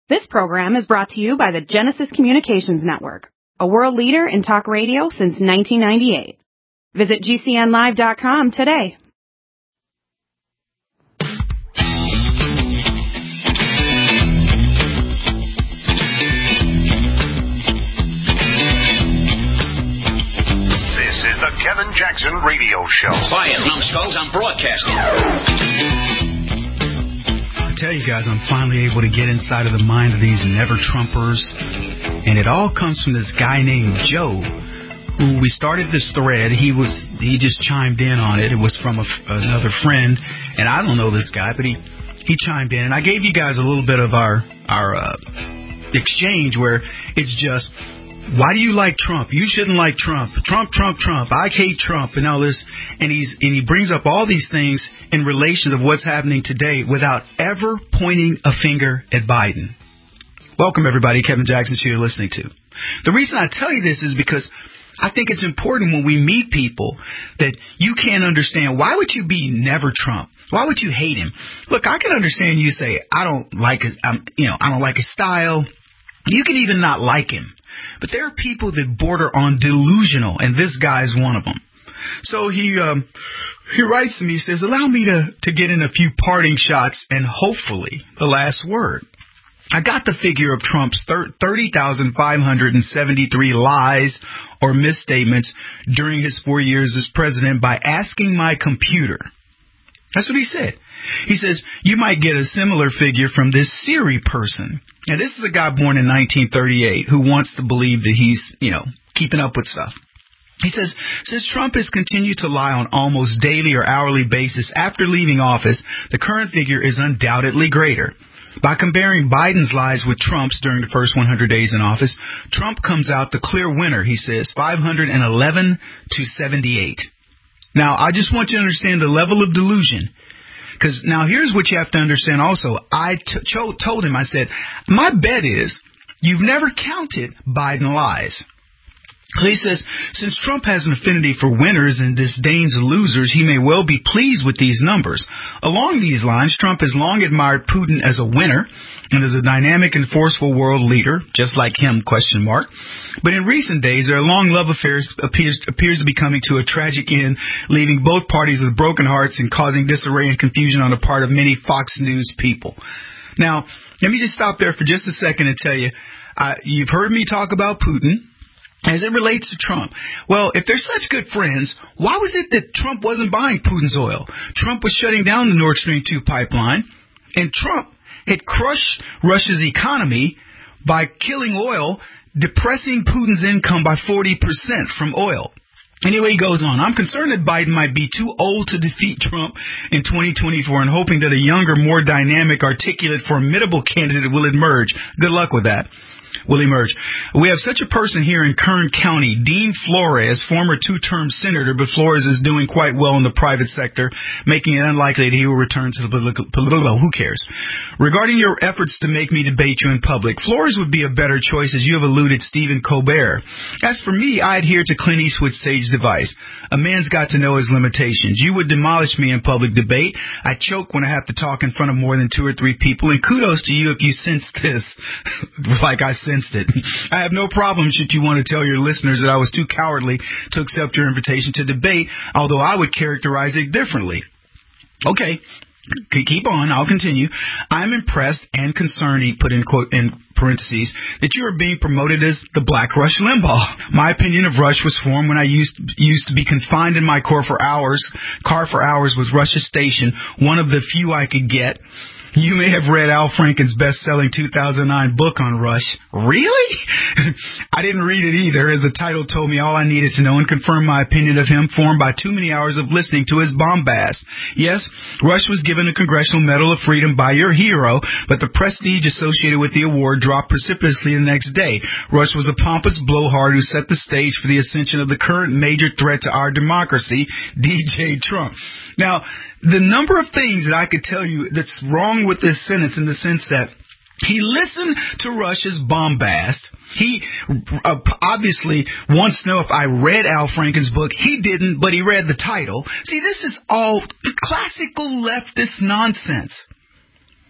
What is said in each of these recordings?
This program is brought to you by the Genesis Communications Network, a world leader in talk radio since 1998. Visit GCNlive.com today. This is the Kevin Jackson Radio Show. Quiet, numbskulls, I'm broadcasting. I tell you guys, I'm finally able to get inside of the mind of these never-Trumpers, and it all comes from this guy named Joe, who we started this thread. He just chimed in on it. It was from another friend, and I don't know this guy, but he chimed in, and I gave you guys a little bit of our exchange where it's just, why do you like Trump? You shouldn't like Trump. Trump. I hate Trump and all this. And he brings up all these things in relation to what's happening today without ever pointing a finger at Biden. Welcome, everybody. Kevin Jackson Show you're listening to. The reason I tell you this is because I think it's important when we meet people that you can't understand. Why would you be never Trump? Why would you hate him? Look, I can understand you say, I don't like his style. You can even not like him. But there are people that border on delusional, and this guy's one of them. So he writes to me, he says, allow me to get in a few parting shots and hopefully the last word. I got the figure of Trump's 30,573 lies or misstatements during his 4 years as president by asking my computer. That's what he said. He says, you might get a similar figure from this Siri person. Now, this is a guy born in 1938 who wants to believe that he's, keeping up with stuff. He says, since Trump has continued to lie on almost daily or hourly basis after leaving office, the current figure is undoubtedly greater. By comparing Biden's lies with Trump's during the first 100 days in office, Trump comes out the clear winner, he says, 511 to 78. Now, I just want you to understand the level of delusion. Because now here's what you have to understand also. I told him, I said, my bet is you've never counted Biden lies. So he says, since Trump has an affinity for winners and disdains losers, he may well be pleased with these numbers. Along these lines, Trump has long admired Putin as a winner and as a dynamic and forceful world leader, just like him, ? But in recent days, their long love affair appears to be coming to a tragic end, leaving both parties with broken hearts and causing disarray and confusion on the part of many Fox News people. Now, let me just stop there for just a second and tell you, you've heard me talk about Putin as it relates to Trump. Well, if they're such good friends, why was it that Trump wasn't buying Putin's oil? Trump was shutting down the Nord Stream 2 pipeline, and Trump had crushed Russia's economy by killing oil, depressing Putin's income by 40% from oil. Anyway, he goes on. I'm concerned that Biden might be too old to defeat Trump in 2024 and hoping that a younger, more dynamic, articulate, formidable candidate will emerge. Good luck with that. Will emerge. We have such a person here in Kern County, Dean Flores, former two-term senator, but Flores is doing quite well in the private sector, making it unlikely that he will return to the political. Who cares? Regarding your efforts to make me debate you in public, Flores would be a better choice, as you have alluded, Stephen Colbert. As for me, I adhere to Clint Eastwood's sage device. A man's got to know his limitations. You would demolish me in public debate. I choke when I have to talk in front of more than 2 or 3 people, and kudos to you if you sense this, like I sensed it. I have no problem should you want to tell your listeners that I was too cowardly to accept your invitation to debate, although I would characterize it differently. Okay, keep on. I'll continue. I'm impressed and concerned, he put in parentheses, that you are being promoted as the Black Rush Limbaugh. My opinion of Rush was formed when I used to be confined in my car for hours with Rush's Station, one of the few I could get. You may have read Al Franken's best-selling 2009 book on Rush. Really? I didn't read it either, as the title told me all I needed to know and confirmed my opinion of him, formed by too many hours of listening to his bombast. Yes, Rush was given a Congressional Medal of Freedom by your hero, but the prestige associated with the award dropped precipitously the next day. Rush was a pompous blowhard who set the stage for the ascension of the current major threat to our democracy, DJ Trump. Now, the number of things that I could tell you that's wrong with this sentence, in the sense that he listened to Rush's bombast. He obviously wants to know if I read Al Franken's book. He didn't, but he read the title. See, this is all classical leftist nonsense.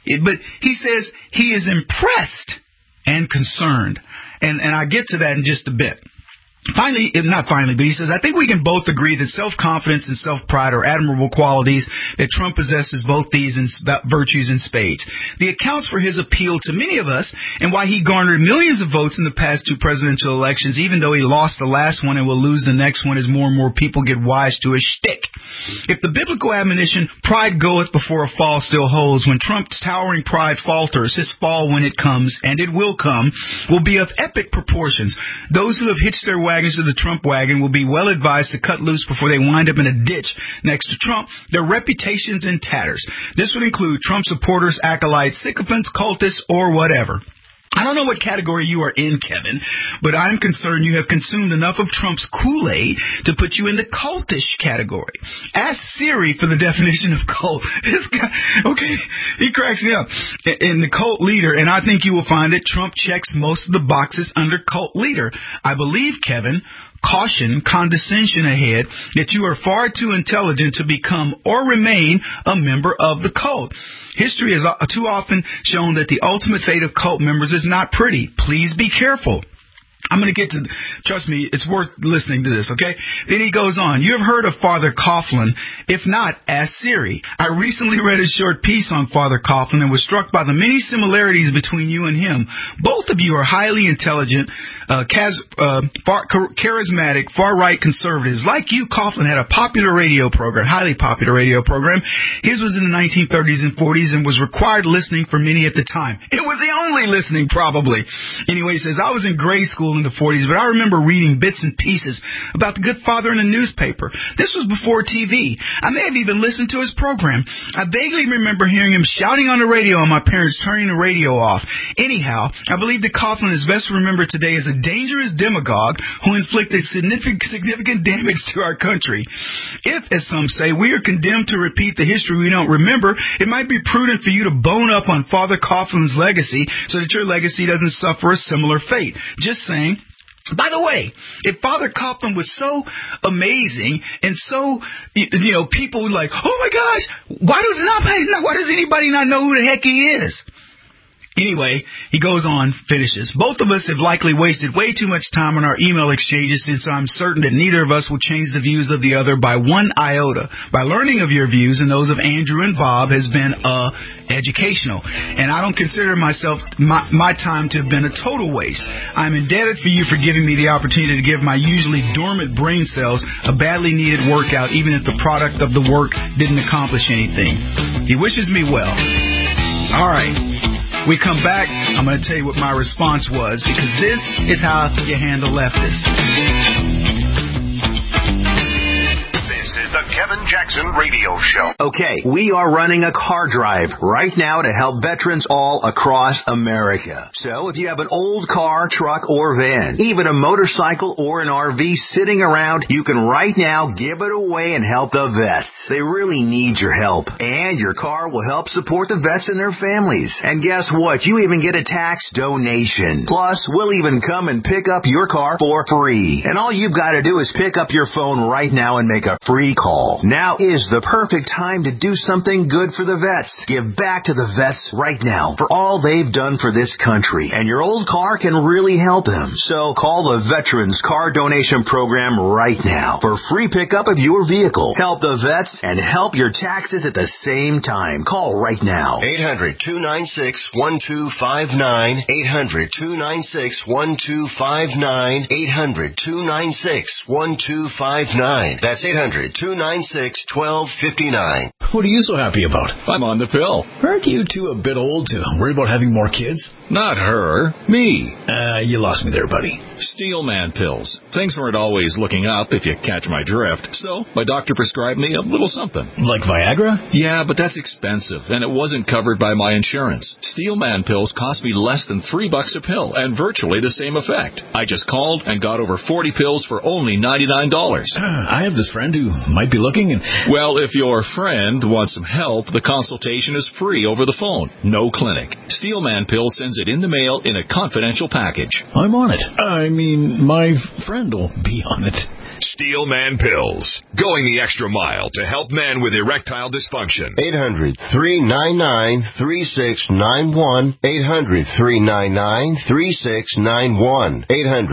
But he says he is impressed and concerned. And I get to that in just a bit. Finally, not finally, but he says, I think we can both agree that self-confidence and self-pride are admirable qualities, that Trump possesses both these virtues in spades. The accounts for his appeal to many of us and why he garnered millions of votes in the past 2 presidential elections, even though he lost the last one and will lose the next one as more and more people get wise to his shtick. If the biblical admonition, pride goeth before a fall, still holds, when Trump's towering pride falters, his fall when it comes, and it will come, will be of epic proportions. Those who have hitched their wagons to the Trump wagon will be well advised to cut loose before they wind up in a ditch next to Trump, their reputations in tatters. This would include Trump supporters, acolytes, sycophants, cultists, or whatever. I don't know what category you are in, Kevin, but I'm concerned you have consumed enough of Trump's Kool-Aid to put you in the cultish category. Ask Siri for the definition of cult. This guy, okay, he cracks me up. In the cult leader, and I think you will find that Trump checks most of the boxes under cult leader. I believe, Kevin, caution, condescension ahead, that you are far too intelligent to become or remain a member of the cult. History has too often shown that the ultimate fate of cult members is not pretty. Please be careful. I'm going to get to, trust me, it's worth listening to this, okay? Then he goes on. You have heard of Father Coughlin. If not, ask Siri. I recently read a short piece on Father Coughlin and was struck by the many similarities between you and him. Both of you are highly intelligent, charismatic, far-right conservatives. Like you, Coughlin had a popular radio program, highly popular radio program. His was in the 1930s and 40s and was required listening for many at the time. It was the only listening, probably. Anyway, he says, I was in grade school in the 40s, but I remember reading bits and pieces about the Good Father in the newspaper. This was before TV. I may have even listened to his program. I vaguely remember hearing him shouting on the radio and my parents turning the radio off. Anyhow, I believe that Coughlin is best remembered today as a dangerous demagogue who inflicted significant damage to our country. If, as some say, we are condemned to repeat the history we don't remember, it might be prudent for you to bone up on Father Coughlin's legacy so that your legacy doesn't suffer a similar fate. Just saying. By the way, if Father Coughlin was so amazing and so, people were like, oh my gosh, why does anybody not know who the heck he is? Anyway, he goes on, finishes. Both of us have likely wasted way too much time on our email exchanges since I'm certain that neither of us will change the views of the other by one iota. By learning of your views and those of Andrew and Bob has been educational. And I don't consider myself, my time to have been a total waste. I'm indebted for you for giving me the opportunity to give my usually dormant brain cells a badly needed workout, even if the product of the work didn't accomplish anything. He wishes me well. All right. We come back, I'm going to tell you what my response was, because this is how you handle leftists. The Kevin Jackson Radio Show. Okay, we are running a car drive right now to help veterans all across America. So if you have an old car, truck, or van, even a motorcycle or an RV sitting around, you can right now give it away and help the vets. They really need your help. And your car will help support the vets and their families. And guess what? You even get a tax donation. Plus, we'll even come and pick up your car for free. And all you've got to do is pick up your phone right now and make a free call. Now is the perfect time to do something good for the vets. Give back to the vets right now for all they've done for this country. And your old car can really help them. So call the Veterans Car Donation Program right now for free pickup of your vehicle. Help the vets and help your taxes at the same time. Call right now. 800-296-1259. 800-296-1259. 800-296-1259. That's 800-296-1259. What are you so happy about? I'm on the pill. Aren't you two a bit old to worry about having more kids? Not her. Me. You lost me there, buddy. Steelman pills. Things weren't always looking up, if you catch my drift. So, my doctor prescribed me a little something. Like Viagra? Yeah, but that's expensive, and it wasn't covered by my insurance. Steelman pills cost me less than $3 a pill, and virtually the same effect. I just called and got over 40 pills for only $99. I have this friend who might be looking and... Well, if your friend wants some help, the consultation is free over the phone. No clinic. Steelman Pills sends it in the mail in a confidential package. I'm on it. I mean, my friend will be on it. Steelman Pills. Going the extra mile to help men with erectile dysfunction. 800-399-3691. 800-399-3691.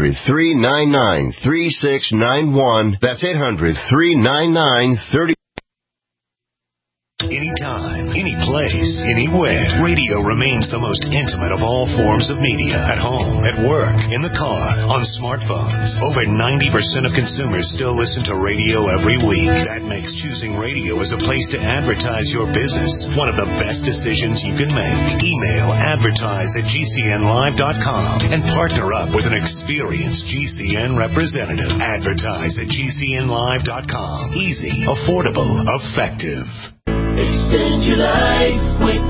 800-399-3691. That's 800-399-30. Anytime, any place, anywhere. Radio remains the most intimate of all forms of media. At home, at work, in the car, on smartphones. Over 90% of consumers still listen to radio every week. That makes choosing radio as a place to advertise your business one of the best decisions you can make. Email advertise@gcnlive.com and partner up with an experienced GCN representative. Advertise@gcnlive.com. Easy, affordable, effective. Extend your life with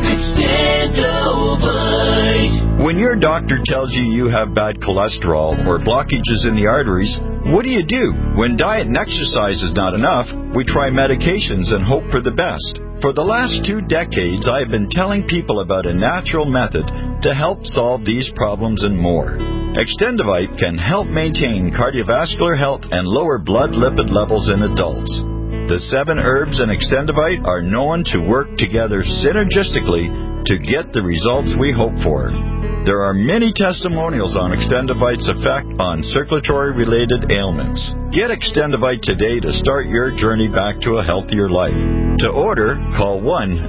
Extendovite. When your doctor tells you you have bad cholesterol or blockages in the arteries, what do? When diet and exercise is not enough, we try medications and hope for the best. For the last 2 decades, I have been telling people about a natural method to help solve these problems and more. Extendovite can help maintain cardiovascular health and lower blood lipid levels in adults. The 7 herbs in Extendovite are known to work together synergistically to get the results we hope for. There are many testimonials on Extendovite's effect on circulatory-related ailments. Get Extendovite today to start your journey back to a healthier life. To order, call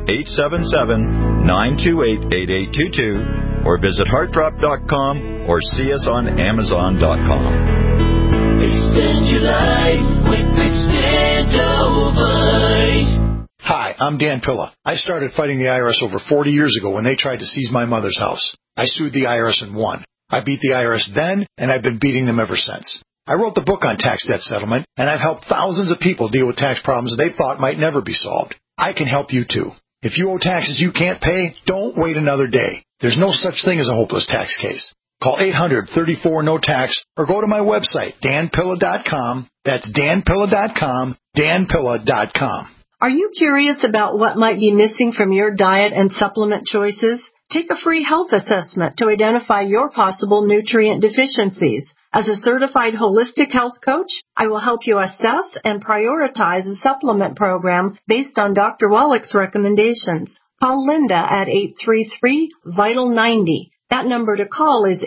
1-877-928-8822 or visit heartdrop.com or see us on amazon.com. Extend your life with Extendovite. Hi, I'm Dan Pilla. I started fighting the IRS over 40 years ago when they tried to seize my mother's house. I sued the IRS and won. I beat the IRS then, and I've been beating them ever since. I wrote the book on tax debt settlement, and I've helped thousands of people deal with tax problems they thought might never be solved. I can help you too. If you owe taxes you can't pay, don't wait another day. There's no such thing as a hopeless tax case. Call 800-34-NO-TAX or go to my website, danpilla.com. That's danpilla.com, danpilla.com. Are you curious about what might be missing from your diet and supplement choices? Take a free health assessment to identify your possible nutrient deficiencies. As a certified holistic health coach, I will help you assess and prioritize a supplement program based on Dr. Wallach's recommendations. Call Linda at 833-VITAL-90. That number to call is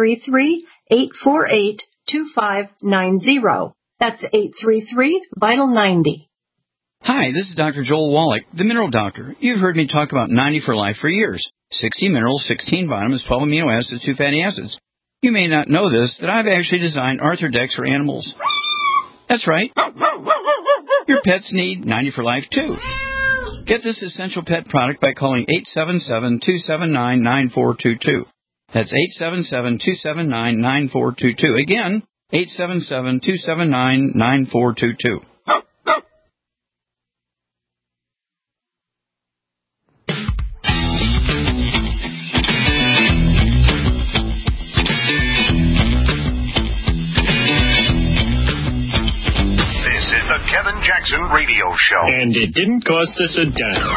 833-848-2590. That's 833-VITAL-90. Hi, this is Dr. Joel Wallach, the Mineral Doctor. You've heard me talk about 90 for Life for years. 60 minerals, 16 vitamins, 12 amino acids, 2 fatty acids. You may not know this, that I've actually designed Arthrodex for animals. That's right. Your pets need 90 for Life, too. Get this essential pet product by calling 877-279-9422. That's 877-279-9422. Again, 877-279-9422. The Kevin Jackson Radio Show. And it didn't cost us a dime.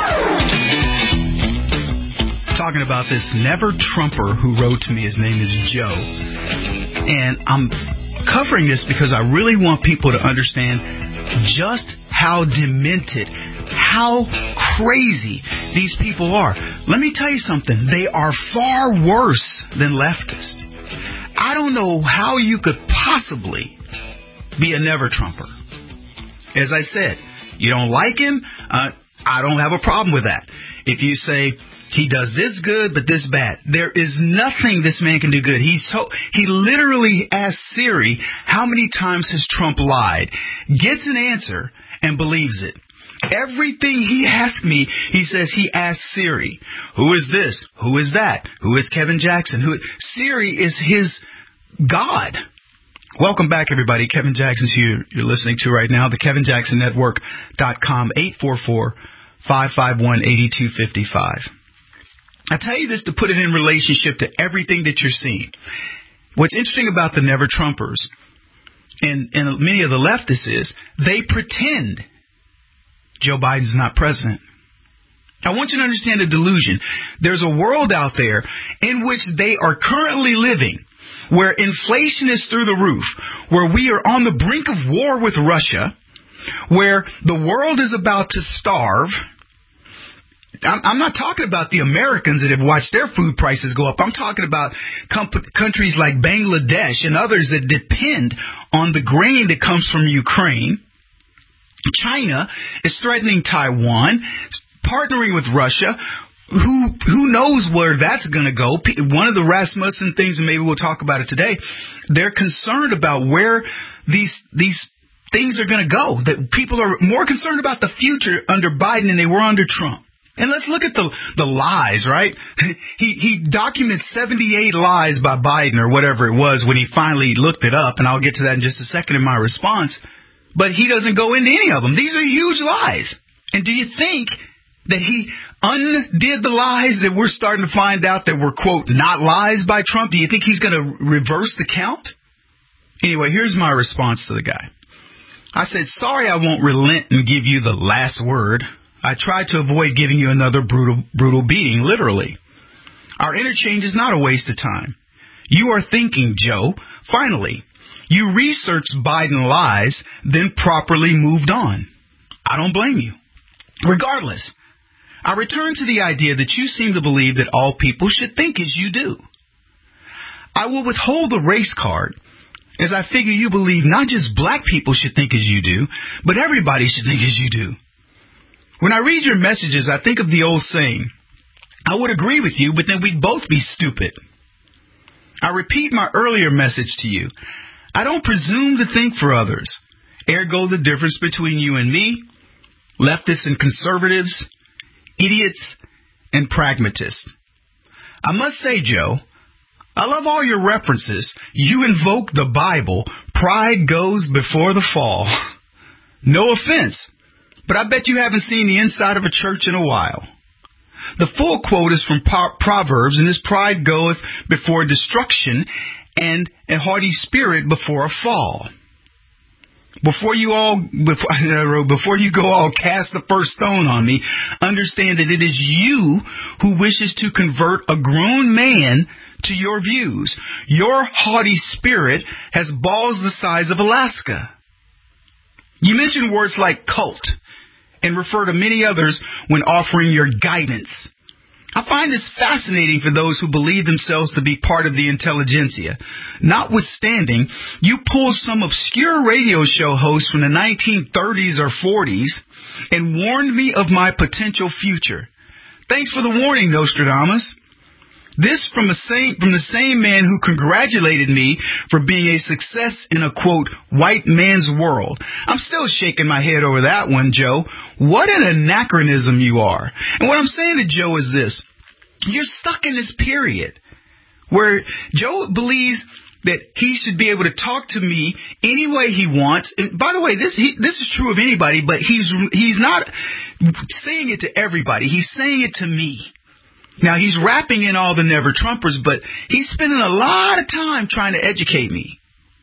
Talking about this Never Trumper who wrote to me. His name is Joe. And I'm covering this because I really want people to understand just how demented, how crazy these people are. Let me tell you something. They are far worse than leftists. I don't know how you could possibly be a Never Trumper. As I said, you don't like him, I don't have a problem with that. If you say, he does this good, but this bad, there is nothing this man can do good. He literally asked Siri, how many times has Trump lied? Gets an answer and believes it. Everything he asks me, he says he asked Siri. Who is this? Who is that? Who is Kevin Jackson? Siri is his God. Welcome back, everybody. Kevin Jackson's here. You're listening to right now, the KevinJacksonNetwork.com, 844-551-8255. I tell you this to put it in relationship to everything that you're seeing. What's interesting about the Never Trumpers and many of the leftists is they pretend Joe Biden's not president. I want you to understand the delusion. There's a world out there in which they are currently living where inflation is through the roof, where we are on the brink of war with Russia, where the world is about to starve. I'm not talking about the Americans that have watched their food prices go up. I'm talking about countries like Bangladesh and others that depend on the grain that comes from Ukraine. China is threatening Taiwan, partnering with Russia. Who knows where that's going to go? One of the Rasmussen things, and maybe we'll talk about it today, they're concerned about where these things are going to go. That people are more concerned about the future under Biden than they were under Trump. And let's look at the lies, right? He documents 78 lies by Biden or whatever it was when he finally looked it up, and I'll get to that in just a second in my response. But he doesn't go into any of them. These are huge lies. And do you think that he undid the lies that we're starting to find out that were, quote, not lies by Trump? Do you think he's going to reverse the count? Anyway, here's my response to the guy. I said, sorry, I won't relent and give you the last word. I tried to avoid giving you another brutal beating, literally. Our interchange is not a waste of time. You are thinking, Joe. Finally, you researched Biden lies, then properly moved on. I don't blame you. Regardless, I return to the idea that you seem to believe that all people should think as you do. I will withhold the race card, as I figure you believe not just black people should think as you do, but everybody should think as you do. When I read your messages, I think of the old saying, I would agree with you, but then we'd both be stupid. I repeat my earlier message to you. I don't presume to think for others. Ergo, the difference between you and me, leftists and conservatives, idiots and pragmatists. I must say, Joe, I love all your references. You invoke the Bible. Pride goes before the fall. No offense, but I bet you haven't seen the inside of a church in a while. The full quote is from Proverbs, and his pride goeth before destruction, and a haughty spirit before a fall. Before you go all cast the first stone on me, understand that it is you who wishes to convert a grown man to your views. Your haughty spirit has balls the size of Alaska. You mention words like cult and refer to many others when offering your guidance. I find this fascinating for those who believe themselves to be part of the intelligentsia. Notwithstanding, you pulled some obscure radio show host from the 1930s or 40s and warned me of my potential future. Thanks for the warning, Nostradamus. This from the same man who congratulated me for being a success in a, quote, white man's world. I'm still shaking my head over that one, Joe. What an anachronism you are. And what I'm saying to Joe is this. You're stuck in this period where Joe believes that he should be able to talk to me any way he wants. And by the way, this is true of anybody, but he's not saying it to everybody. He's saying it to me. Now, he's wrapping in all the never-Trumpers, but he's spending a lot of time trying to educate me.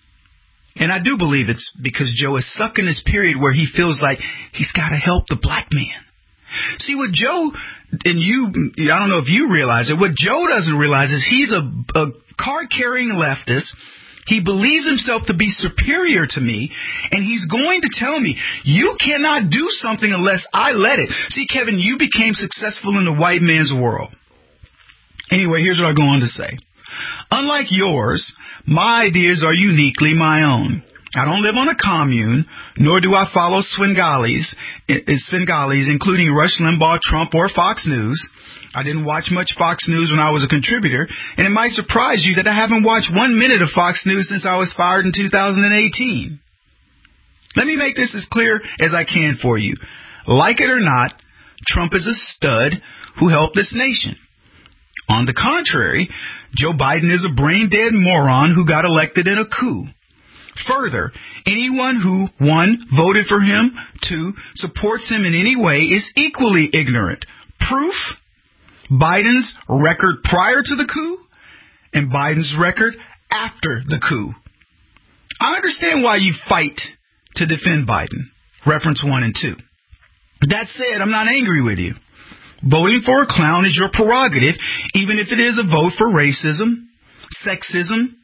And I do believe it's because Joe is stuck in this period where he feels like he's got to help the black man. See, what Joe, and you, I don't know if you realize it, what Joe doesn't realize is he's a card-carrying leftist. He believes himself to be superior to me, and he's going to tell me, you cannot do something unless I let it. See, Kevin, you became successful in the white man's world. Anyway, here's what I go on to say. Unlike yours, my ideas are uniquely my own. I don't live on a commune, nor do I follow Svengalis, including Rush Limbaugh, Trump, or Fox News. I didn't watch much Fox News when I was a contributor, and it might surprise you that I haven't watched 1 minute of Fox News since I was fired in 2018. Let me make this as clear as I can for you. Like it or not, Trump is a stud who helped this nation. On the contrary, Joe Biden is a brain-dead moron who got elected in a coup. Further, anyone who, 1, voted for him, 2, supports him in any way is equally ignorant. Proof? Biden's record prior to the coup and Biden's record after the coup. I understand why you fight to defend Biden. Reference 1 and 2. That said, I'm not angry with you. Voting for a clown is your prerogative, even if it is a vote for racism, sexism,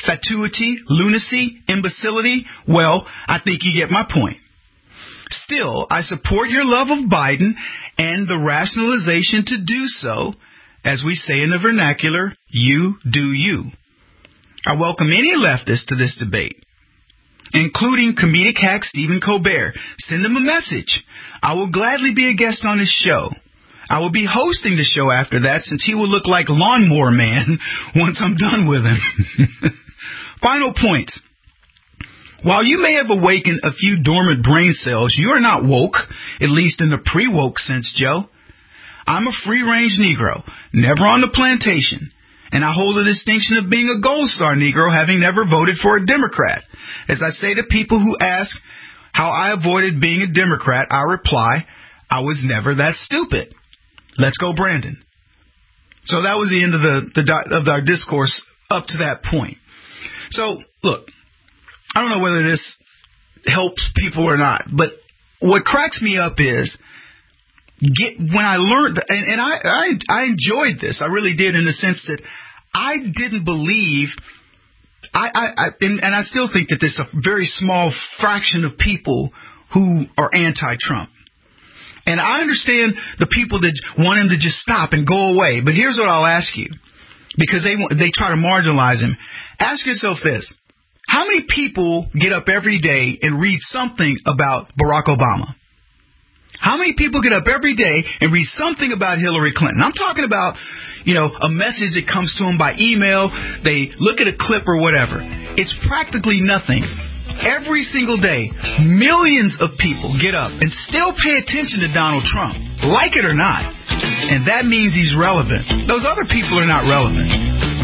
fatuity, lunacy, imbecility? Well, I think you get my point. Still, I support your love of Biden and the rationalization to do so. As we say in the vernacular, you do you. I welcome any leftist to this debate, including comedic hack Stephen Colbert. Send him a message. I will gladly be a guest on his show. I will be hosting the show after that, since he will look like Lawnmower Man once I'm done with him. Final point. While you may have awakened a few dormant brain cells, you are not woke, at least in the pre-woke sense, Joe. I'm a free-range Negro, never on the plantation, and I hold the distinction of being a Gold Star Negro, having never voted for a Democrat. As I say to people who ask how I avoided being a Democrat, I reply, I was never that stupid. Let's go, Brandon. So that was the end of our discourse up to that point. So, look, I don't know whether this helps people or not, but what cracks me up is when I learned, and I enjoyed this, I really did, in the sense that I didn't believe, and I still think that there's a very small fraction of people who are anti-Trump. And I understand the people that want him to just stop and go away. But here's what I'll ask you, because they try to marginalize him. Ask yourself this. How many people get up every day and read something about Barack Obama? How many people get up every day and read something about Hillary Clinton? I'm talking about, a message that comes to them by email. They look at a clip or whatever. It's practically nothing. Every single day, millions of people get up and still pay attention to Donald Trump, like it or not. And that means he's relevant. Those other people are not relevant.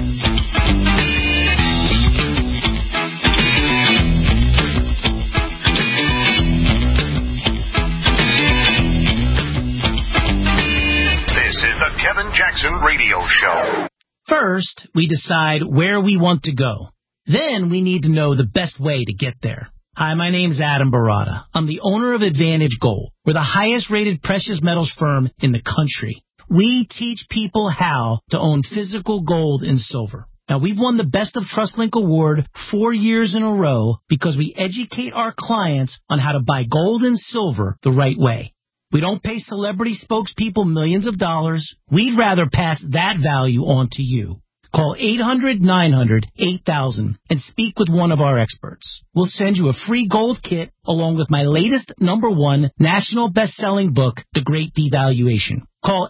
This is the Kevin Jackson Radio Show. First, we decide where we want to go. Then we need to know the best way to get there. Hi, my name's Adam Barata. I'm the owner of Advantage Gold. We're the highest rated precious metals firm in the country. We teach people how to own physical gold and silver. Now, we've won the Best of TrustLink Award 4 years in a row because we educate our clients on how to buy gold and silver the right way. We don't pay celebrity spokespeople millions of dollars. We'd rather pass that value on to you. Call 800-900-8000 and speak with one of our experts. We'll send you a free gold kit along with my latest #1 national best-selling book, The Great Devaluation. Call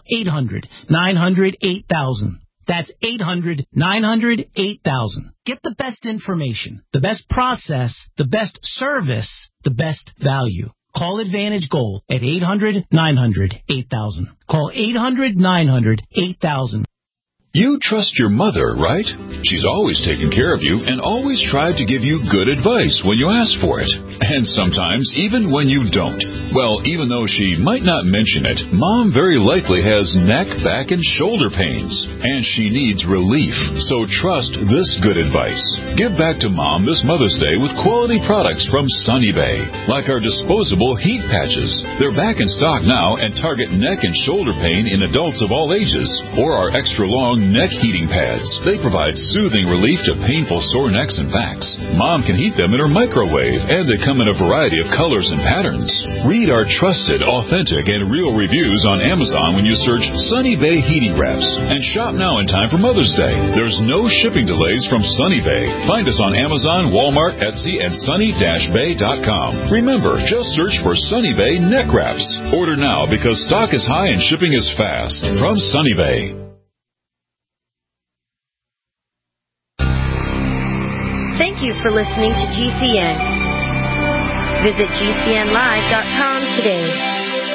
800-900-8000. That's 800-900-8000. Get the best information, the best process, the best service, the best value. Call Advantage Gold at 800-900-8000. Call 800-900-8000. You trust your mother, right? She's always taken care of you and always tried to give you good advice when you ask for it. And sometimes even when you don't. Well, even though she might not mention it, Mom very likely has neck, back, and shoulder pains. And she needs relief. So trust this good advice. Give back to Mom this Mother's Day with quality products from Sunny Bay. Like our disposable heat patches. They're back in stock now and target neck and shoulder pain in adults of all ages. Or our extra long neck heating pads. They provide soothing relief to painful sore necks and backs. Mom can heat them in her microwave, and they come in a variety of colors and patterns. Read our trusted, authentic, and real reviews on Amazon when you search Sunny Bay Heating Wraps. And shop now in time for Mother's Day. There's no shipping delays from Sunny Bay. Find us on Amazon, Walmart, Etsy, and sunny-bay.com. Remember, just search for Sunny Bay Neck Wraps. Order now because stock is high and shipping is fast. From Sunny Bay. Thank you for listening to GCN. Visit GCNlive.com today.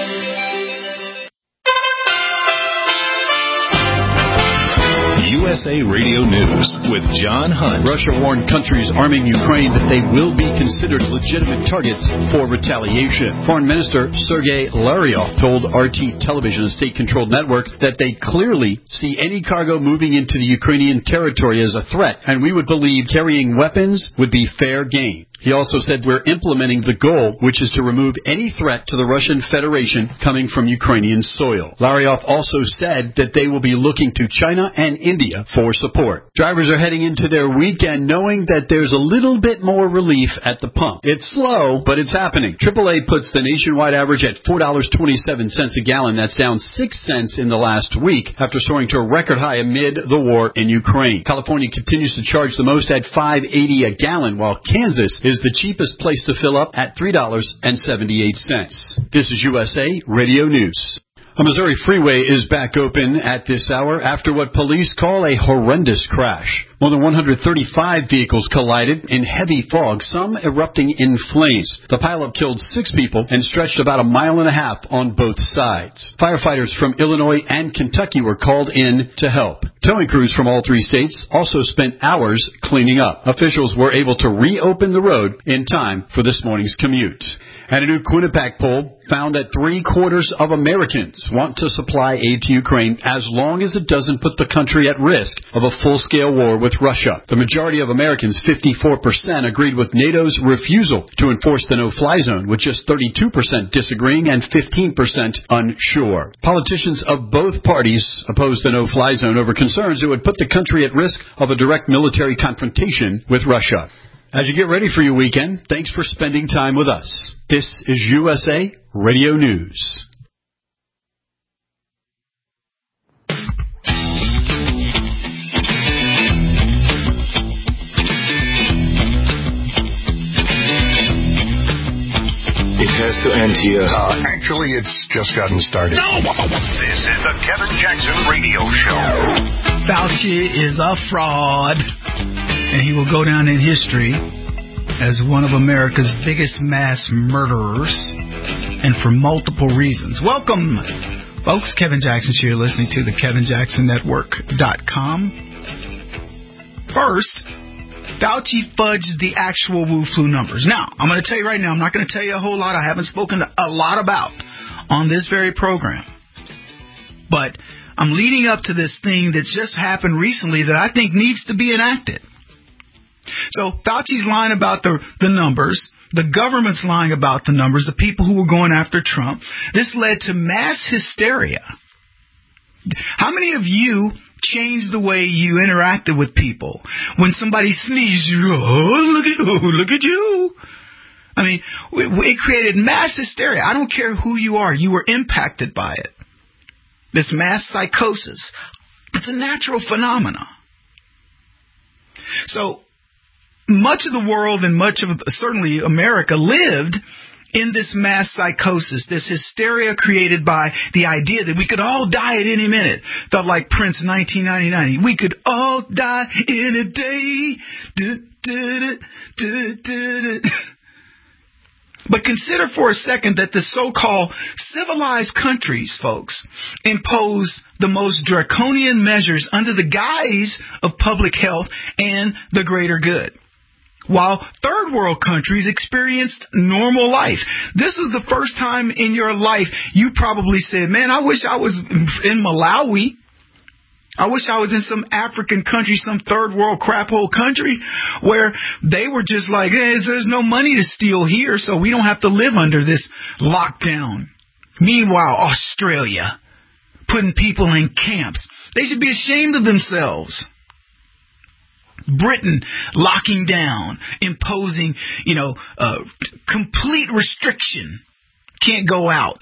USA Radio News with John Hunt. Russia warned countries arming Ukraine that they will be considered legitimate targets for retaliation. Foreign Minister Sergei Lavrov told RT Television, a state-controlled network, that they clearly see any cargo moving into the Ukrainian territory as a threat, and we would believe carrying weapons would be fair game. He also said we're implementing the goal, which is to remove any threat to the Russian Federation coming from Ukrainian soil. Larionov also said that they will be looking to China and India for support. Drivers are heading into their weekend knowing that there's a little bit more relief at the pump. It's slow, but it's happening. AAA puts the nationwide average at $4.27 a gallon. That's down 6 cents in the last week after soaring to a record high amid the war in Ukraine. California continues to charge the most at $5.80 a gallon, while Kansas is the cheapest place to fill up at $3.78. This is USA Radio News. A Missouri freeway is back open at this hour after what police call a horrendous crash. More than 135 vehicles collided in heavy fog, some erupting in flames. The pileup killed 6 people and stretched about a mile and a half on both sides. Firefighters from Illinois and Kentucky were called in to help. Towing crews from all 3 states also spent hours cleaning up. Officials were able to reopen the road in time for this morning's commute. And a new Quinnipiac poll found that 3/4 of Americans want to supply aid to Ukraine as long as it doesn't put the country at risk of a full-scale war with Russia. The majority of Americans, 54%, agreed with NATO's refusal to enforce the no-fly zone, with just 32% disagreeing and 15% unsure. Politicians of both parties opposed the no-fly zone over concerns it would put the country at risk of a direct military confrontation with Russia. As you get ready for your weekend, thanks for spending time with us. This is USA Radio News. It has to end here. Actually, it's just gotten started. No! This is the Kevin Jackson Radio Show. Fauci is a fraud, and he will go down in history as one of America's biggest mass murderers, and for multiple reasons. Welcome, folks. Kevin Jackson here, listening to the KevinJacksonNetwork.com. First, Fauci fudged the actual Wu flu numbers. Now, I'm going to tell you right now, I'm not going to tell you a whole lot I haven't spoken a lot about on this very program. But I'm leading up to this thing that just happened recently that I think needs to be enacted. So Fauci's lying about the numbers. The government's lying about the numbers, the people who were going after Trump. This led to mass hysteria. How many of you changed the way you interacted with people? When somebody sneezed, you go, oh, look at you. I mean, it created mass hysteria. I don't care who you are. You were impacted by it. This mass psychosis. It's a natural phenomenon. So much of the world and much of, certainly America, lived in this mass psychosis, this hysteria created by the idea that we could all die at any minute. Felt like Prince 1999. We could all die in a day. But consider for a second that the so-called civilized countries, folks, impose the most draconian measures under the guise of public health and the greater good, while third world countries experienced normal life. This was the first time in your life you probably said, man, I wish I was in Malawi. I wish I was in some African country, some third world crap hole country where they were just like, hey, there's no money to steal here, so we don't have to live under this lockdown. Meanwhile, Australia, putting people in camps. They should be ashamed of themselves. Britain locking down, imposing, complete restriction. Can't go out.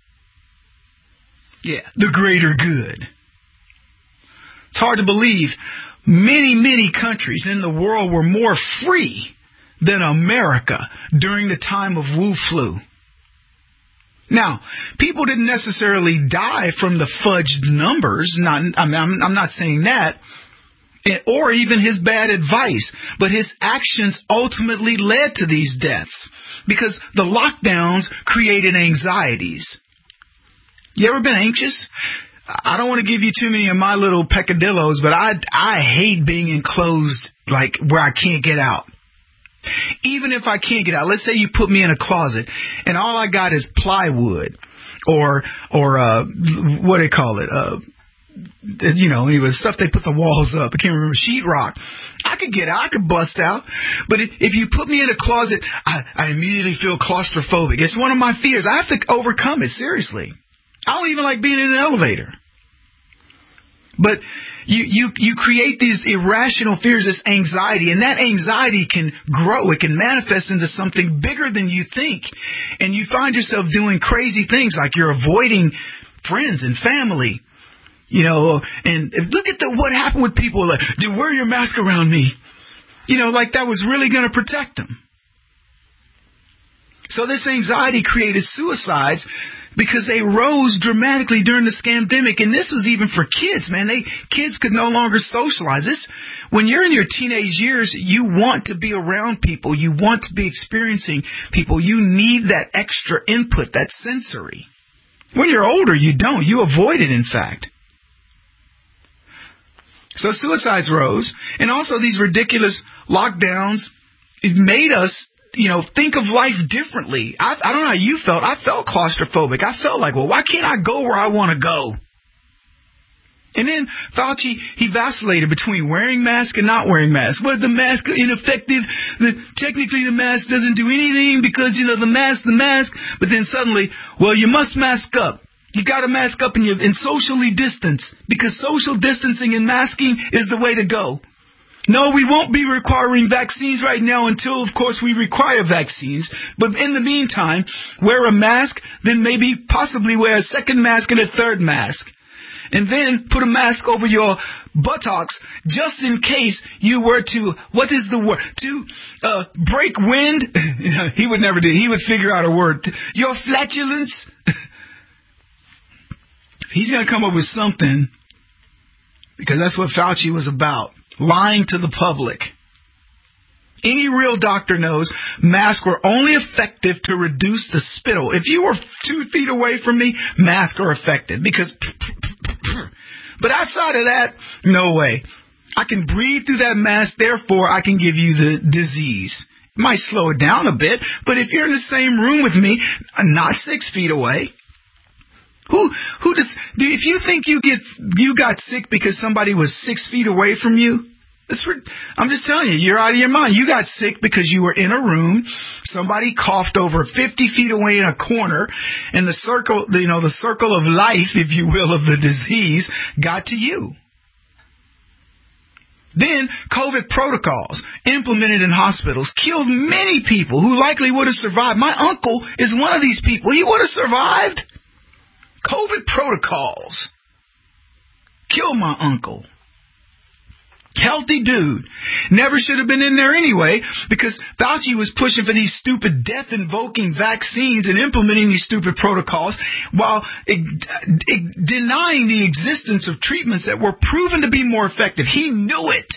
Yeah, the greater good. It's hard to believe many, many countries in the world were more free than America during the time of Wu flu. Now, people didn't necessarily die from the fudged numbers. I'm not saying that. Or even his bad advice. But his actions ultimately led to these deaths because the lockdowns created anxieties. You ever been anxious? I don't want to give you too many of my little peccadillos, but I hate being enclosed, like where I can't get out. Even if I can't get out, let's say you put me in a closet and all I got is plywood or what do they call it? it was stuff they put the walls up. I can't remember, sheetrock. I could get out, I could bust out. But if you put me in a closet, I immediately feel claustrophobic. It's one of my fears. I have to overcome it, seriously. I don't even like being in an elevator. But you create these irrational fears, this anxiety, and that anxiety can grow. It can manifest into something bigger than you think. And you find yourself doing crazy things like you're avoiding friends and family. And look at what happened with people like, dude, wear your mask around me. Like that was really going to protect them. So this anxiety created suicides because they rose dramatically during the scandemic. And this was even for kids, man. Kids could no longer socialize. When you're in your teenage years, you want to be around people. You want to be experiencing people. You need that extra input, that sensory. When you're older, you don't. You avoid it, in fact. So suicides rose. And also these ridiculous lockdowns, it made us think of life differently. I don't know how you felt. I felt claustrophobic. I felt like, well, why can't I go where I want to go? And then Fauci, he vacillated between wearing mask and not wearing mask. Was the mask ineffective? Technically, the mask doesn't do anything because, the mask. But then suddenly, well, you must mask up. You got to mask up and socially distance because social distancing and masking is the way to go. No, we won't be requiring vaccines right now until, of course, we require vaccines. But in the meantime, wear a mask, then maybe possibly wear a second mask and a third mask. And then put a mask over your buttocks just in case you were to, what is the word? To break wind. He would never do it. He would figure out a word. Your flatulence. He's going to come up with something because that's what Fauci was about. Lying to the public. Any real doctor knows masks were only effective to reduce the spittle. If you were 2 feet away from me, masks are effective because. But outside of that, no way. I can breathe through that mask, therefore I can give you the disease. It might slow it down a bit, but if you're in the same room with me, not 6 feet away. If you think you got sick because somebody was 6 feet away from you, I'm just telling you, you're out of your mind. You got sick because you were in a room, somebody coughed over 50 feet away in a corner, and the circle of life, if you will, of the disease got to you. Then COVID protocols implemented in hospitals killed many people who likely would have survived. My uncle is one of these people. He would have survived. COVID protocols killed my uncle. Healthy dude. Never should have been in there anyway because Fauci was pushing for these stupid death-invoking vaccines and implementing these stupid protocols while denying the existence of treatments that were proven to be more effective. He knew it.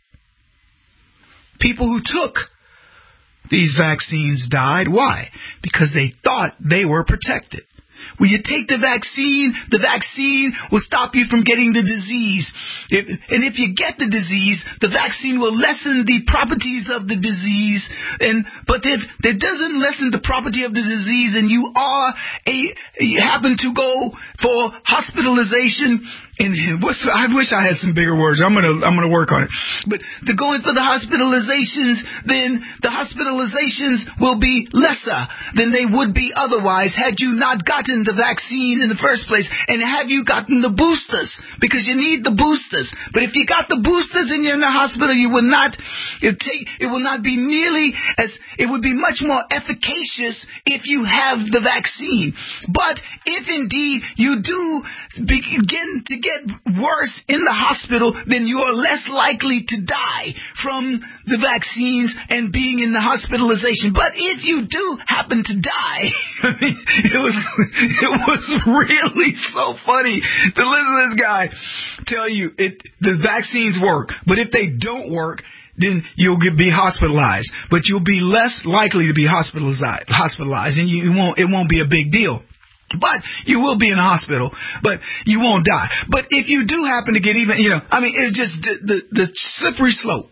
People who took these vaccines died. Why? Because they thought they were protected. When you take the vaccine will stop you from getting the disease. And if you get the disease, the vaccine will lessen the properties of the disease. But if it doesn't lessen the property of the disease and you happen to go for hospitalization, and I wish I had some bigger words. I'm gonna work on it. But to go in for the hospitalizations, then the hospitalizations will be lesser than they would be otherwise had you not gotten the vaccine in the first place. And have you gotten the boosters? Because you need the boosters. But if you got the boosters and you're in the hospital, it will not be nearly as, it would be much more efficacious if you have the vaccine. But if indeed you do begin to get worse in the hospital, then you are less likely to die from the vaccines and being in the hospitalization. But if you do happen to die, it was really so funny to listen to this guy tell you the vaccines work, but if they don't work, then you'll be hospitalized. But you'll be less likely to be hospitalized, and it won't be a big deal. But you will be in a hospital, but you won't die. But if you do happen to get it's just the slippery slope.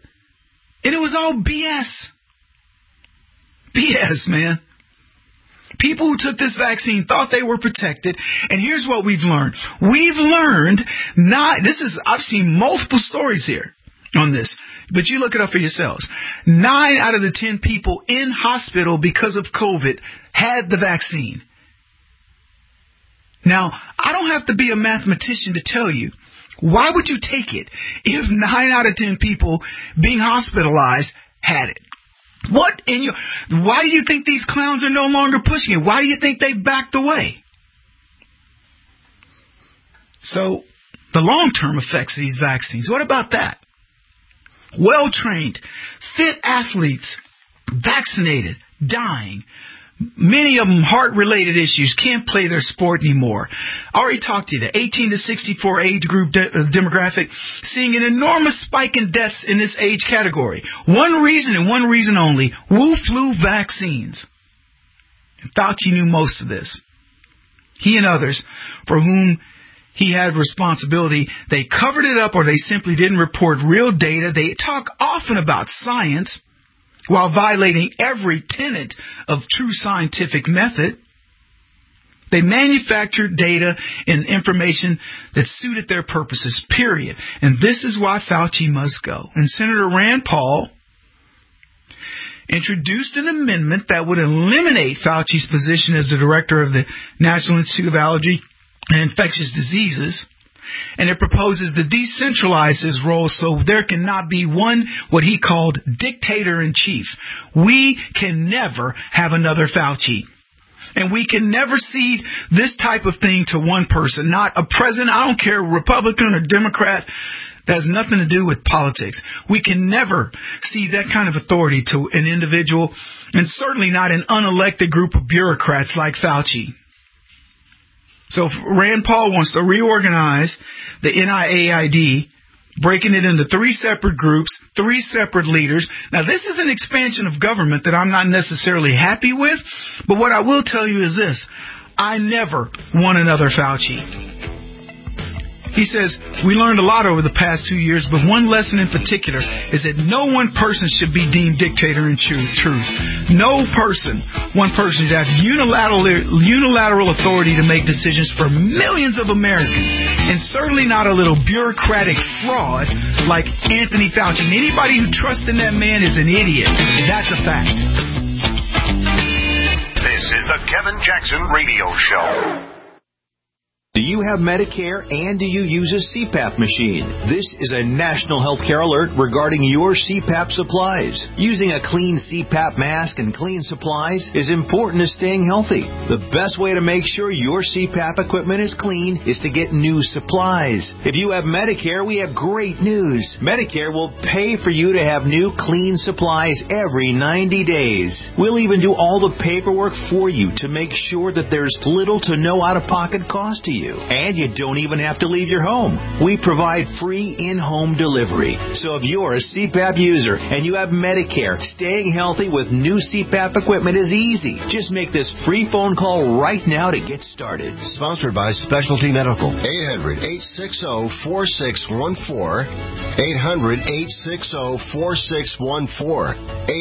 And it was all BS. BS, man. People who took this vaccine thought they were protected, and here's what we've learned. I've seen multiple stories here on this, but you look it up for yourselves. 9 out of the 10 people in hospital because of COVID had the vaccine. Now, I don't have to be a mathematician to tell you, why would you take it if 9 out of 10 people being hospitalized had it? Why do you think these clowns are no longer pushing it? Why do you think they backed away? So, the long-term effects of these vaccines, what about that? Well-trained, fit athletes, vaccinated, dying. Many of them heart-related issues, can't play their sport anymore. I already talked to you, the 18 to 64 age group demographic, seeing an enormous spike in deaths in this age category. One reason and one reason only, Wu flu vaccines. And Fauci knew most of this. He and others, for whom he had responsibility, they covered it up or they simply didn't report real data. They talk often about science, while violating every tenet of true scientific method. They manufactured data and information that suited their purposes, period. And this is why Fauci must go. And Senator Rand Paul introduced an amendment that would eliminate Fauci's position as the director of the National Institute of Allergy and Infectious Diseases. And it proposes to decentralize his role so there cannot be one, what he called, dictator-in-chief. We can never have another Fauci. And we can never cede this type of thing to one person, not a president, I don't care, Republican or Democrat. That has nothing to do with politics. We can never cede that kind of authority to an individual, and certainly not an unelected group of bureaucrats like Fauci. So if Rand Paul wants to reorganize the NIAID, breaking it into 3 separate groups, 3 separate leaders. Now, this is an expansion of government that I'm not necessarily happy with, but what I will tell you is this. I never want another Fauci. He says, we learned a lot over the past 2 years, but one lesson in particular is that no one person should be deemed dictator in truth. No person, one person should have unilateral authority to make decisions for millions of Americans, and certainly not a little bureaucratic fraud like Anthony Fauci. And anybody who trusts in that man is an idiot. That's a fact. This is the Kevin Jackson Radio Show. Do you have Medicare and do you use a CPAP machine? This is a national healthcare alert regarding your CPAP supplies. Using a clean CPAP mask and clean supplies is important to staying healthy. The best way to make sure your CPAP equipment is clean is to get new supplies. If you have Medicare, we have great news. Medicare will pay for you to have new clean supplies every 90 days. We'll even do all the paperwork for you to make sure that there's little to no out-of-pocket cost to you. And you don't even have to leave your home. We provide free in-home delivery. So if you're a CPAP user and you have Medicare, staying healthy with new CPAP equipment is easy. Just make this free phone call right now to get started. Sponsored by Specialty Medical. 800-860-4614. 800-860-4614.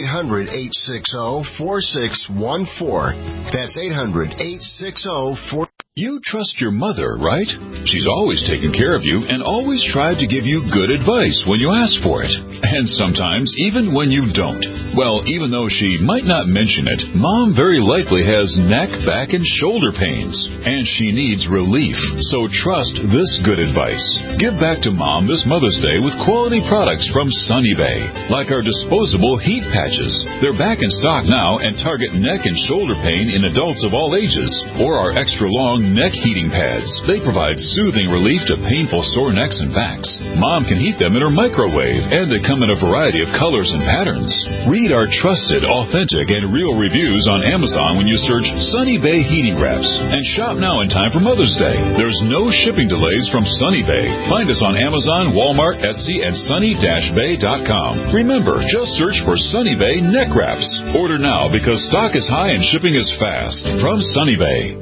800-860-4614. That's 800-860-4614. You trust your mother, right? She's always taken care of you and always tried to give you good advice when you ask for it. And sometimes even when you don't. Well, even though she might not mention it, Mom very likely has neck, back, and shoulder pains. And she needs relief. So trust this good advice. Give back to Mom this Mother's Day with quality products from Sunny Bay. Like our disposable heat patches. They're back in stock now and target neck and shoulder pain in adults of all ages. Or our extra long neck heating pads. They provide soothing relief to painful sore necks and backs. Mom can heat them in her microwave, and they come in a variety of colors and patterns. Read our trusted, authentic, and real reviews on Amazon when you search Sunny Bay Heating Wraps. And shop now in time for Mother's Day. There's no shipping delays from Sunny Bay. Find us on Amazon, Walmart, Etsy, and sunny-bay.com. Remember, just search for Sunny Bay Neck Wraps. Order now because stock is high and shipping is fast. From Sunny Bay.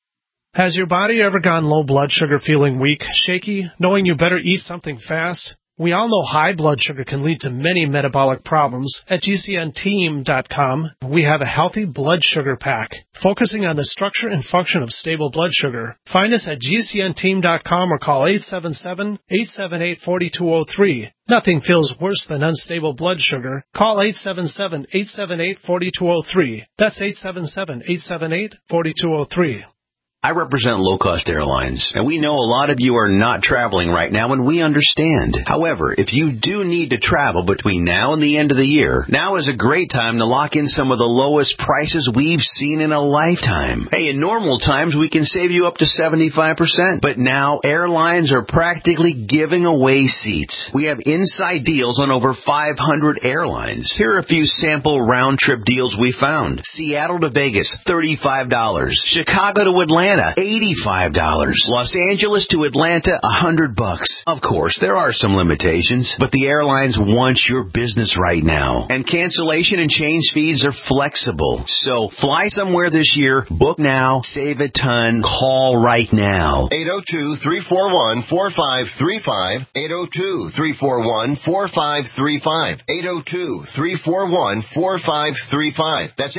Has your body ever gone low blood sugar, feeling weak, shaky, knowing you better eat something fast? We all know high blood sugar can lead to many metabolic problems. At GCNteam.com, we have a healthy blood sugar pack, focusing on the structure and function of stable blood sugar. Find us at GCNteam.com or call 877-878-4203. Nothing feels worse than unstable blood sugar. Call 877-878-4203. That's 877-878-4203. I represent low-cost airlines, and we know a lot of you are not traveling right now, and we understand. However, if you do need to travel between now and the end of the year, now is a great time to lock in some of the lowest prices we've seen in a lifetime. Hey, in normal times, we can save you up to 75%, but now airlines are practically giving away seats. We have inside deals on over 500 airlines. Here are a few sample round-trip deals we found. Seattle to Vegas, $35. Chicago to Atlanta, $85. Los Angeles to Atlanta, $100. Of course, there are some limitations, but the airlines want your business right now. And cancellation and change fees are flexible. So fly somewhere this year, book now, save a ton, call right now. 802-341-4535. 802-341-4535. 802-341-4535. That's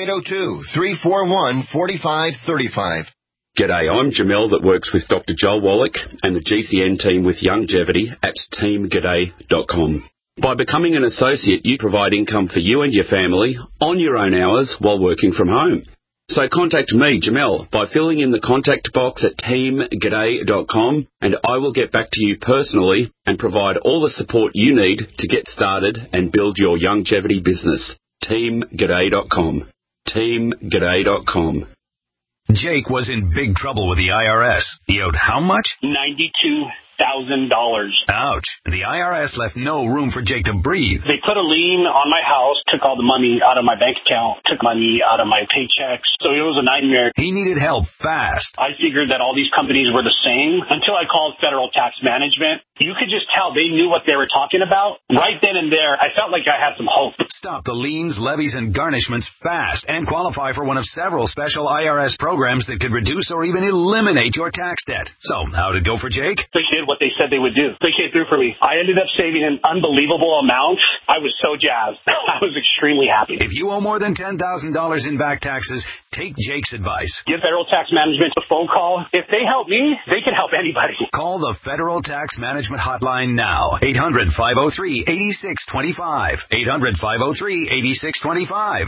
802-341-4535. G'day, I'm Jamel that works with Dr. Joel Wallach and the GCN team with Longevity at teamg'day.com. By becoming an associate, you provide income for you and your family on your own hours while working from home. So contact me, Jamel, by filling in the contact box at teamg'day.com, and I will get back to you personally and provide all the support you need to get started and build your longevity business. teamg'day.com. teamg'day.com. Jake was in big trouble with the IRS. He owed how much? $92,000. Ouch. The IRS left no room for Jake to breathe. They put a lien on my house, took all the money out of my bank account, took money out of my paychecks. So it was a nightmare. He needed help fast. I figured that all these companies were the same until I called Federal Tax Management. You could just tell they knew what they were talking about. Right then and there, I felt like I had some hope. Stop the liens, levies, and garnishments fast and qualify for one of several special IRS programs that could reduce or even eliminate your tax debt. So, how'd it go for Jake? They did what they said they would do. They came through for me. I ended up saving an unbelievable amount. I was so jazzed. I was extremely happy. If you owe more than $10,000 in back taxes, take Jake's advice. Give Federal Tax Management a phone call. If they help me, they can help anybody. Call the Federal Tax Management hotline now. 800-503-8625. 800-503-8625.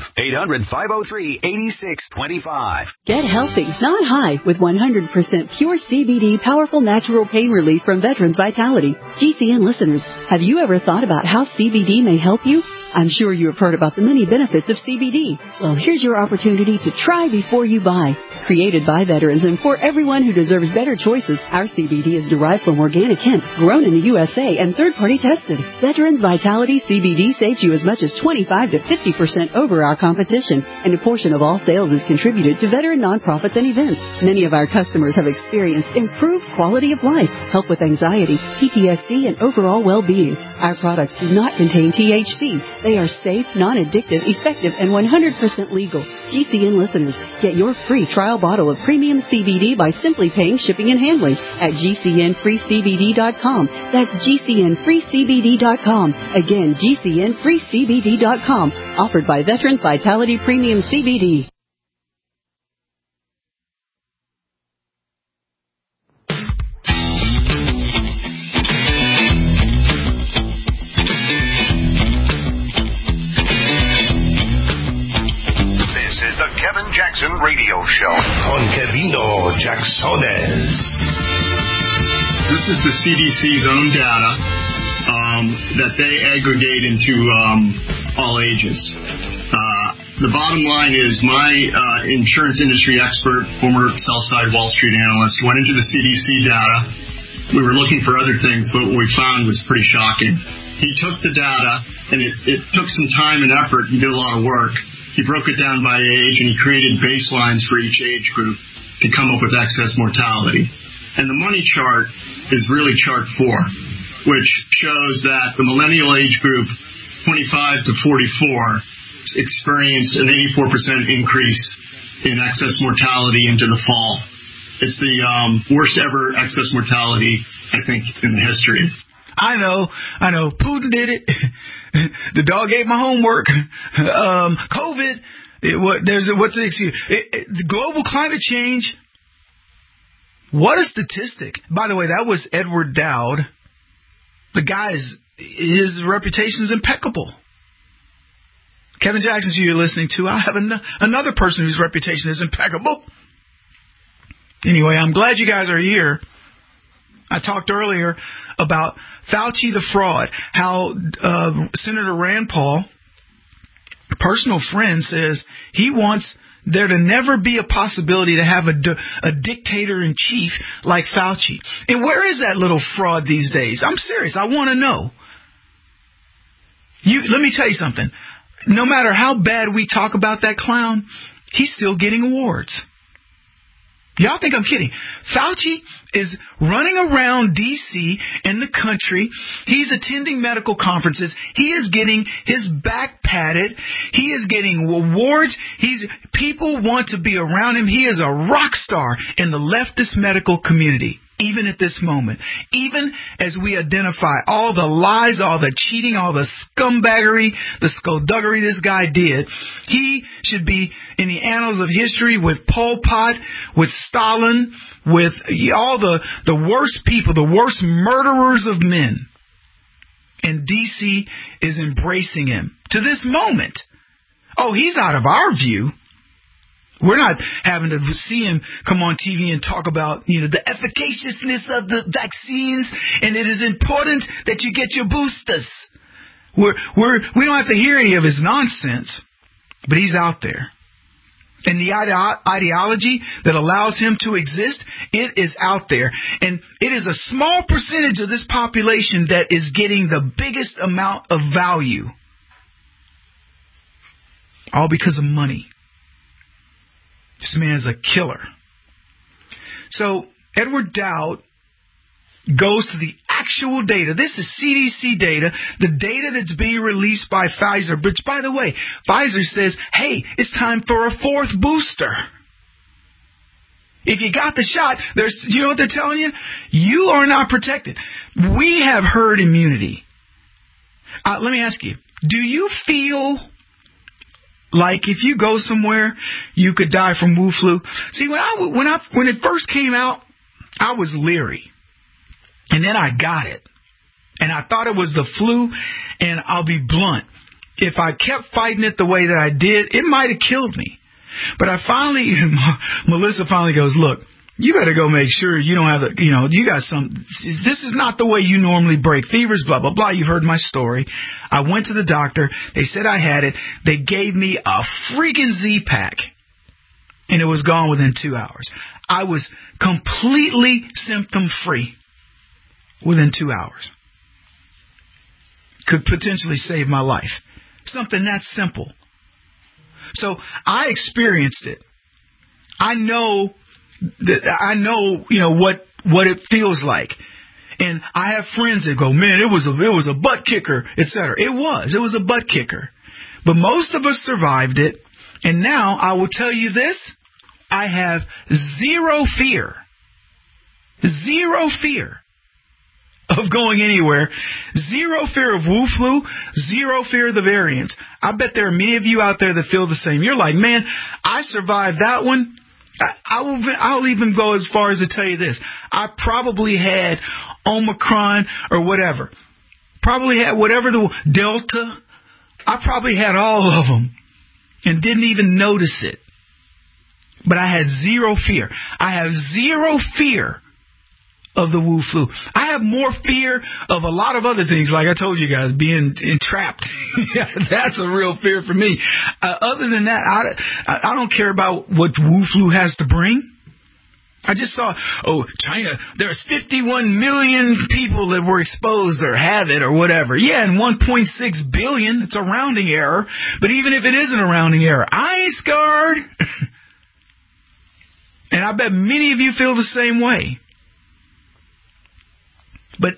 800-503-8625. Get healthy, not high, with 100% pure CBD powerful natural pain relief from Veterans Vitality. GCN listeners, have you ever thought about how CBD may help you? I'm sure you have heard about the many benefits of CBD. Well, here's your opportunity to try before you buy. Created by veterans and for everyone who deserves better choices, our CBD is derived from organic hemp, grown in the USA and third-party tested. Veterans Vitality CBD saves you as much as 25 to 50% over our competition, and a portion of all sales is contributed to veteran nonprofits and events. Many of our customers have experienced improved quality of life, help with anxiety, PTSD, and overall well-being. Our products do not contain THC. They are safe, non-addictive, effective, and 100% legal. GCN listeners, get your free trial bottle of premium CBD by simply paying shipping and handling at GCNFreeCBD.com. That's GCNFreeCBD.com. Again, GCNFreeCBD.com. Offered by Veterans Vitality Premium CBD. Kevin Jackson Radio Show. On Kevino Jacksones. This is the CDC's own data that they aggregate into all ages. The bottom line is my insurance industry expert, former sell-side Wall Street analyst, went into the CDC data. We were looking for other things, but what we found was pretty shocking. He took the data, and it took some time and effort. He did a lot of work. He broke it down by age, and he created baselines for each age group to come up with excess mortality. And the money chart is really chart 4, which shows that the millennial age group, 25 to 44, experienced an 84% increase in excess mortality into the fall. It's the worst ever excess mortality, I think, in the history. I know. Putin did it. The dog ate my homework. COVID. What's the excuse? The global climate change. What a statistic. By the way, that was Edward Dowd. The guy's, his reputation is impeccable. Kevin Jackson, who you're listening to, I have another person whose reputation is impeccable. Anyway, I'm glad you guys are here. I talked earlier about Fauci the fraud, how Senator Rand Paul, a personal friend, says he wants there to never be a possibility to have a dictator-in-chief like Fauci. And where is that little fraud these days? I'm serious. I want to know. Let me tell you something. No matter how bad we talk about that clown, he's still getting awards. Y'all think I'm kidding. Fauci is running around D.C. in the country. He's attending medical conferences. He is getting his back patted. He is getting awards. People want to be around him. He is a rock star in the leftist medical community, even at this moment. Even as we identify all the lies, all the cheating, all the scumbaggery, the skullduggery this guy did, he should be in the annals of history with Pol Pot, with Stalin, with all the worst people, the worst murderers of men. And D.C. is embracing him to this moment. Oh, he's out of our view. We're not having to see him come on TV and talk about, the efficaciousness of the vaccines, and it is important that you get your boosters. We don't have to hear any of his nonsense, but he's out there. And the ideology that allows him to exist, it is out there. And it is a small percentage of this population that is getting the biggest amount of value. All because of money. This man's a killer. So Edward Dowd goes to the actual data. This is CDC data, the data that's being released by Pfizer. Which, by the way, Pfizer says, hey, it's time for a fourth booster. If you got the shot, you know what they're telling you? You are not protected. We have herd immunity. Let me ask you, do you feel like if you go somewhere, you could die from Wu flu? See, when it first came out, I was leery. And then I got it. And I thought it was the flu. And I'll be blunt. If I kept fighting it the way that I did, it might have killed me. But Melissa finally goes, look, you better go make sure you don't have you got this is not the way you normally break fevers, blah, blah, blah. You've heard my story. I went to the doctor. They said I had it. They gave me a freaking Z-Pack. And it was gone within 2 hours. I was completely symptom-free within 2 hours. Could potentially save my life. Something that simple. So I experienced it. I know what it feels like. And I have friends that go, man, it was a butt kicker, etc. It was a butt kicker. But most of us survived it. And now I will tell you this, I have zero fear of going anywhere, zero fear of Wu flu, zero fear of the variants. I bet there are many of you out there that feel the same. You're like, man, I survived that one. I'll even go as far as to tell you this. I probably had Omicron or whatever. Probably had whatever the Delta. I probably had all of them and didn't even notice it. But I had zero fear. I have zero fear of the Wu flu. I have more fear of a lot of other things, like I told you guys, being entrapped. That's a real fear for me. Other than that, I don't care about what Wu flu has to bring. I just saw, China, there's 51 million people that were exposed or have it or whatever. Yeah, and 1.6 billion, it's a rounding error. But even if it isn't a rounding error, I ain't scared. And I bet many of you feel the same way. But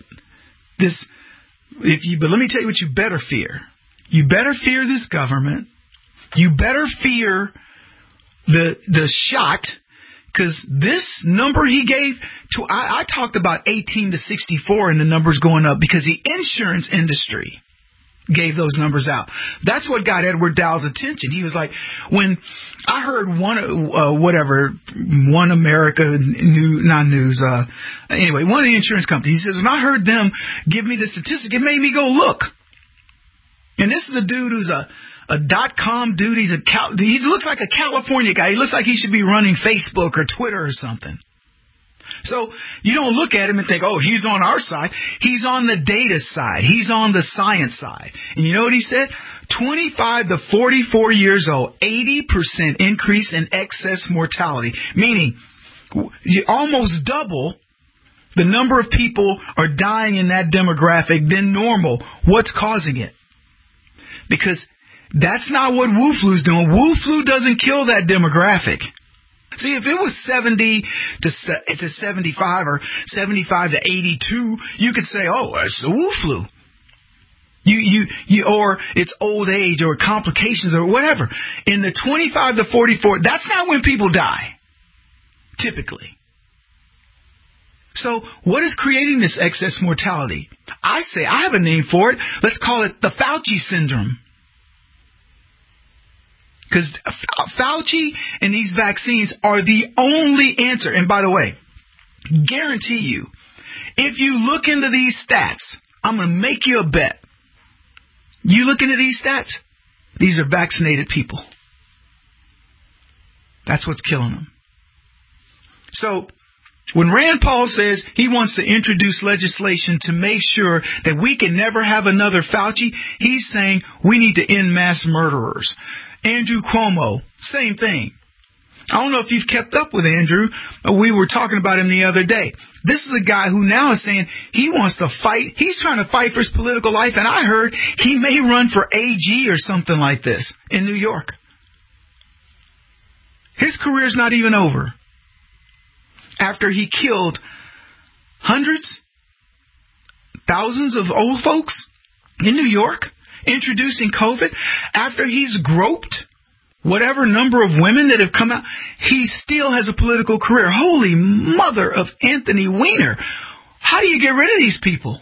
let me tell you what you better fear. You better fear this government. You better fear the shot, Because this number he gave to, I talked about 18 to 64 and the numbers going up because the insurance industry gave those numbers out. That's what got Edward Dowd's attention. He was like, when I heard One America anyway, one of the insurance companies, he says, when I heard them give me the statistic, it made me go look. And this is a dude who's a .com dude. He looks like a California guy. He looks like he should be running Facebook or Twitter or something. So you don't look at him and think, oh, he's on our side. He's on the data side. He's on the science side. And you know what he said? 25 to 44 years old, 80% increase in excess mortality, meaning you almost double the number of people are dying in that demographic than normal. What's causing it? Because that's not what Wu Flu's doing. Wu Flu doesn't kill that demographic. See, if it was 70 to 75 or 75 to 82, you could say, oh, it's the Wu Flu. Or it's old age or complications or whatever. In the 25 to 44, that's not when people die, typically. So what is creating this excess mortality? I say, I have a name for it. Let's call it the Fauci syndrome. Because Fauci and these vaccines are the only answer. And by the way, guarantee you, if you look into these stats, I'm going to make you a bet. You look into these stats, these are vaccinated people. That's what's killing them. So when Rand Paul says he wants to introduce legislation to make sure that we can never have another Fauci, he's saying we need to end mass murderers. Andrew Cuomo, same thing. I don't know if you've kept up with Andrew. We were talking about him the other day. This is a guy who now is saying he wants to fight. He's trying to fight for his political life, and I heard he may run for AG or something like this in New York. His career's not even over. After he killed hundreds, thousands of old folks in New York, introducing COVID, after he's groped whatever number of women that have come out, he still has a political career. Holy mother of Anthony Weiner. How do you get rid of these people?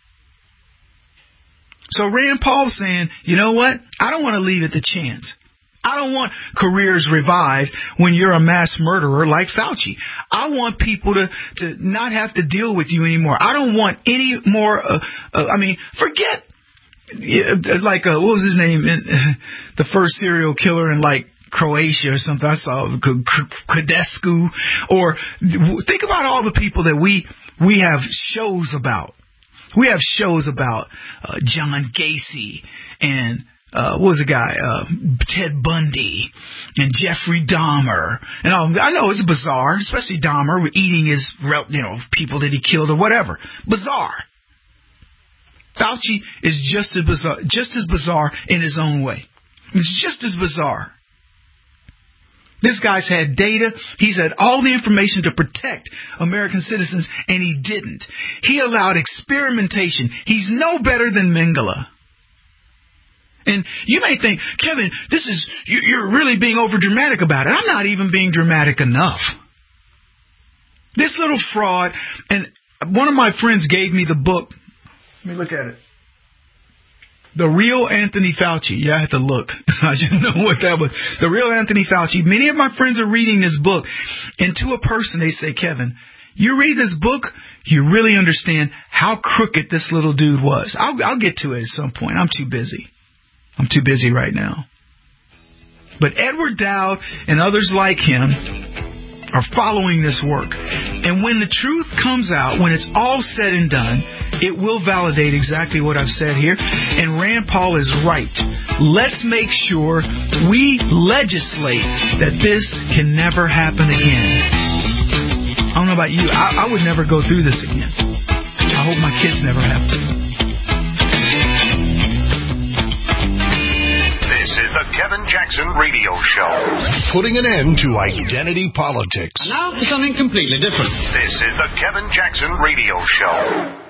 So Rand Paul's saying, you know what? I don't want to leave it to chance. I don't want careers revived when you're a mass murderer like Fauci. I want people to not have to deal with you anymore. I don't want any more, forget what was his name? The first serial killer in Croatia or something. I saw Cadescu. Or think about all the people that we have shows about. We have shows about John Gacy and what was the guy? Ted Bundy and Jeffrey Dahmer. And I know it's bizarre, especially Dahmer eating his people that he killed or whatever. Bizarre. Fauci is just as bizarre in his own way. It's just as bizarre. This guy's had data. He's had all the information to protect American citizens, and he didn't. He allowed experimentation. He's no better than Mengele. And you may think, Kevin, you're really being over dramatic about it. I'm not even being dramatic enough. This little fraud, and one of my friends gave me the book. Let me look at it. The Real Anthony Fauci. Yeah, I had to look. I didn't know what that was. The Real Anthony Fauci. Many of my friends are reading this book. And to a person, they say, Kevin, you read this book, you really understand how crooked this little dude was. I'll get to it at some point. I'm too busy. I'm too busy right now. But Edward Dowd and others like him are following this work. And when the truth comes out, when it's all said and done, it will validate exactly what I've said here. And Rand Paul is right. Let's make sure we legislate that this can never happen again. I don't know about you. I would never go through this again. I hope my kids never have to. This is the Kevin Jackson Radio Show. Putting an end to identity politics. And now for something completely different. This is the Kevin Jackson Radio Show.